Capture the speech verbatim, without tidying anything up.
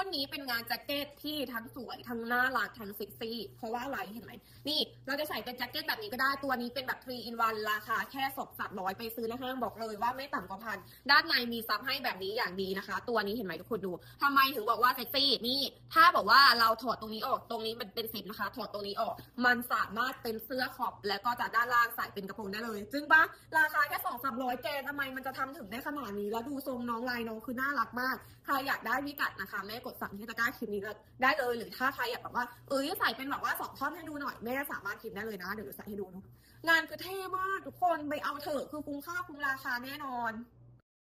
นนี้เป็นงานแจ็คเก็ตที่ทั้งสวยทั้งน่ารักทั้งเซ็กซี่เพราะว่าอะไรเห็นไหมนี่เราจะใส่เป็นแจ็คเก็ตแบบนี้ก็ได้ตัวนี้เป็นแบบทรีอินวันราคาแค่สองสามร้อยไปซื้อในห้างบอกเลยว่าไม่ต่ำกว่าพันด้านในมีซับให้แบบนี้อย่างดีนะคะตัวนี้เห็นไหมทุกคนดูทำไมถึงบอกว่าเซ็กซี่นี่ถ้าบอกว่าเราถอดตรงนี้ออกตรงนี้มันเป็นซิปนะคะถอดตรงนี้ออกมันสามารถเป็นเสื้อขอบแล้วก็จากด้านล่างใส่เป็นกระโปรงได้เลยจึงปะราคาแค่สองสามร้อยแกทำไมมันจะทำถึงได้ขนาดนี้แล้วดูทรงน้องลายน้องคือน่ารักมากใครอยากได้พิกัดนะคะแม่กดสั่งที่ตะกร้าคลิปนี้ได้เลยหรือถ้าใครอยากแบบว่าเอ้ยใส่เป็นแบบว่าสองท่อนให้ดูหน่อยแม่สามารถคลิปได้เลยนะเดี๋ยวใส่ให้ดูงานคือเท่มากทุกคนไปเอาเถอะคือคุ้มค่าคุ้มราคาแน่นอน